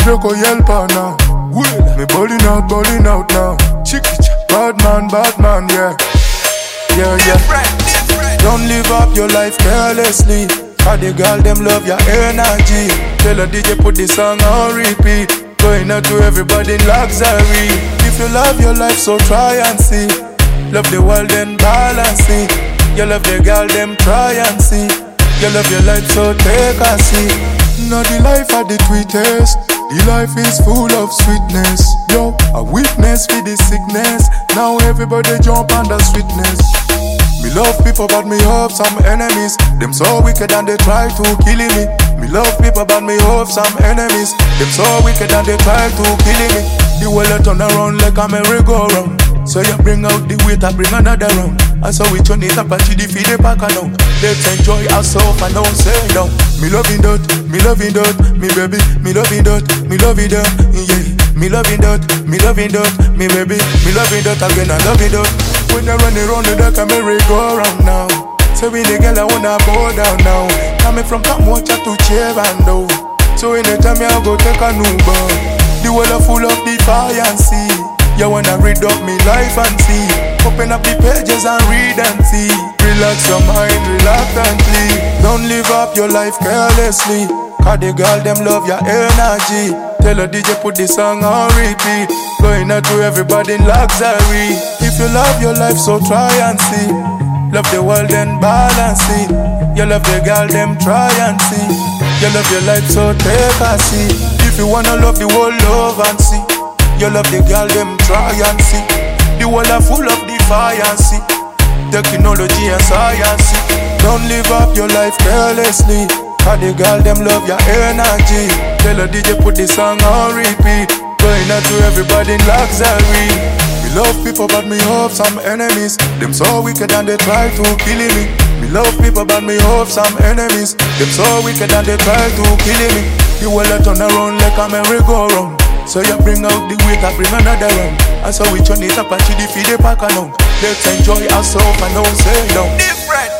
Joko Yelpa now. Me balling out now. Bad man, yeah. Don't live up your life carelessly. Cause the girl them love your energy. Tell her DJ put the song on repeat. Going out to everybody in luxury. If you love your life, so try and see. Love the world and balance it. You love the girl, them try and see. You love your life, so take a seat. Now the life of the sweetest. The life is full of sweetness. Yo, a witness for the sickness. Now everybody jump on the sweetness. Me love people but me have some enemies. Them so wicked and they try to kill me. Me love people but me have some enemies. Them so wicked and they try to kill me. The world turn around like a merry-go-round. So you bring out the weight, I bring another round. And so we turn it up and see the feed the back now. Let's enjoy ourselves and don't say down. Me loving that, me baby. Me loving that, yeah. Me loving that, me baby. Me loving that again, I love it that. When I run around the dark, I merry-go-round now. So we the girl I wanna bow down now. Coming from Kamocha to Chevando. So anytime I go take a Uber, the world are full of defiance. You wanna read up me life and see. Open up the pages and read and see. Relax your mind reluctantly. Don't live up your life carelessly. Cause the girl them love your energy. Tell her DJ put the song on repeat. Going out to everybody in luxury. If you love your life, so try and see. Love the world and balance it. You love the girl, them try and see. You love your life, so take a seat. If you wanna love the world, love and see. You love the girl, them try and see. The world are full of defiance. Technology and science. Don't live up your life carelessly. Cause the girl, them love your energy. Tell her DJ put the song on repeat. Going out to everybody in luxury. Me love people but me have some enemies. Them so wicked and they try to kill me. Me love people but me have some enemies. Them so wicked and they try to kill me. The world turn around like a merry-go-round. So you bring out the weight, I bring another round. And so we turn it up and see the feed the back now. Let's enjoy ourselves and don't say no. Different.